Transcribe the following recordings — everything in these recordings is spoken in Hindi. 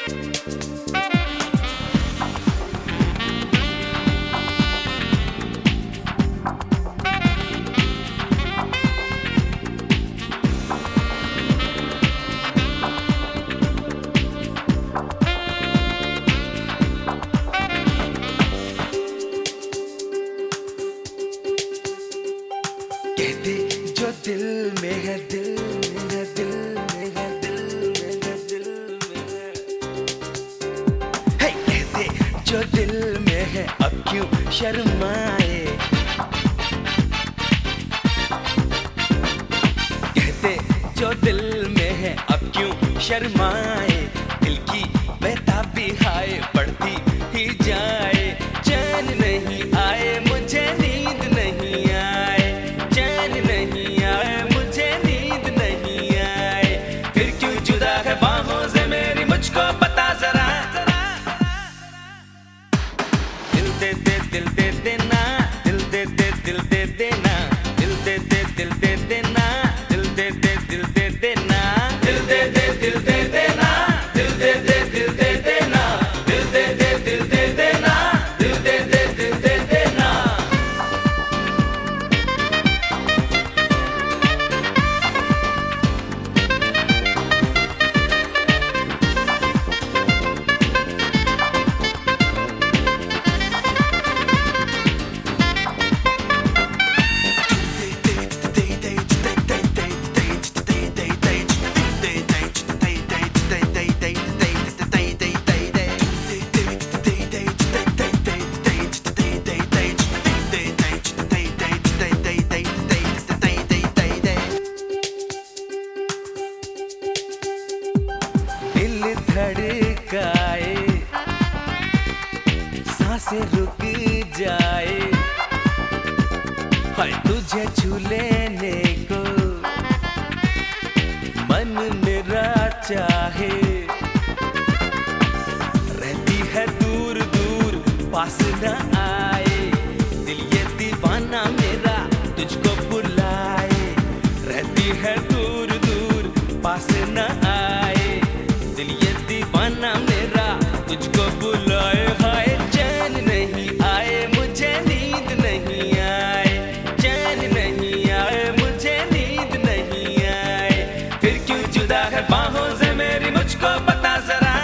कहते जो दिल में है, दिल में है, दिल में है, दिल में है, दिल में है। कहते जो दिल में है अब क्यों शर्माए। कहते जो दिल में है अब क्यों शर्माए। दिल की बेताबी हाय बढ़ती ही जाए। चैन नहीं आए मुझे, नींद नहीं आए। चैन नहीं आए मुझे, नींद नहीं आए। फिर क्यों जुदा है बाहों से मेरी, मुझको बता जरा। दिल दे दे, दिल दे देना, दिल दे दे, दिल दे देना, दिल दे दे, दिल दे देना, दिल दे दे, दिल दे देना, दिल दे दे, दिल दे देना, दिल दे दे, दिल दे देना, दिल दे दे, दिल दे देना, दिल दे दे, दिल दे देना। धड़काए सांसें रुक जाए। हाय तुझे छू लेने को मन मेरा चाहे। रहती है दूर दूर पास न आए। दिल ये दीवाना मेरा तुझको बुलाए। रहती है दूर दूर पास न आए। दिल ये दीवाना मेरा तुझको बुलाए। हाय चैन नहीं आए मुझे, नींद नहीं आए। चैन नहीं आए मुझे, नींद नहीं आए। फिर क्यों जुदा है बाहों से मेरी, मुझको बता जरा।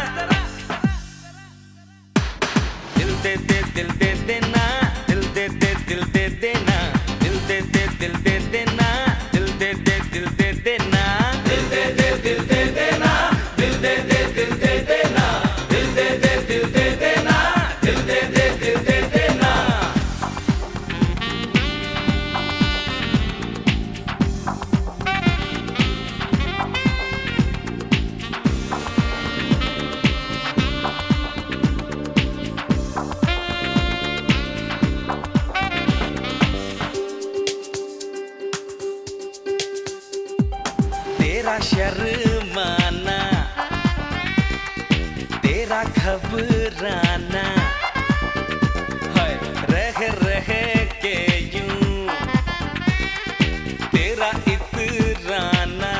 दिल दे दे, दिल दे देना, दिल दे दे, दिल दे देना, दिल दे दे, दिल दे देना, दिल दे दे, दिल दे देना, दिल दे दे, दिल दे देना, दिल दे दे, दिल दे देना, दिल दे दे, दिल दे देना, दिल दे दे, दिल दे देना। तेरा शर्माना, तेरा घबराना, हाय रह रह के यूं तेरा इतराना।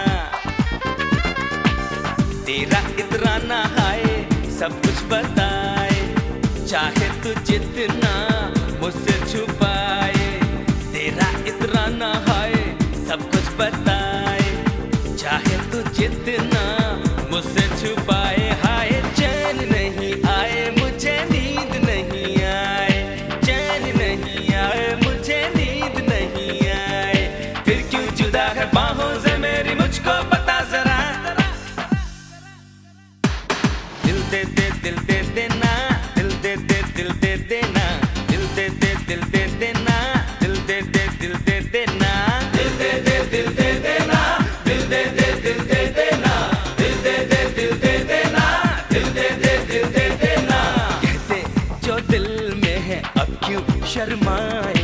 तेरा इतराना हाय सब कुछ बताए। चाहे तू जितना मुझसे छुपाए। तेरा इतराना हाय सब कुछ बताए। चाहे तू जितना मुझसे छुपाए। हाय चैन नहीं आए मुझे, नींद नहीं आए। चैन नहीं आए मुझे, नींद नहीं आए। फिर क्यों जुदा है बाहों से मेरी, मुझको बता जरा। दिल दे दे, दिल दे देना, दिल दे दे, दिल दे देना, दिल दे दे, दिल दे देना, दिल दे दे, दिल दे देना, दिल दे दे, दिल दे देना, दिल दे दे, दिल दे देना, दिल दे दे, दिल दे देना, दिल दे दे, दिल दे देना। कहते जो दिल में है अब क्यों शर्माए।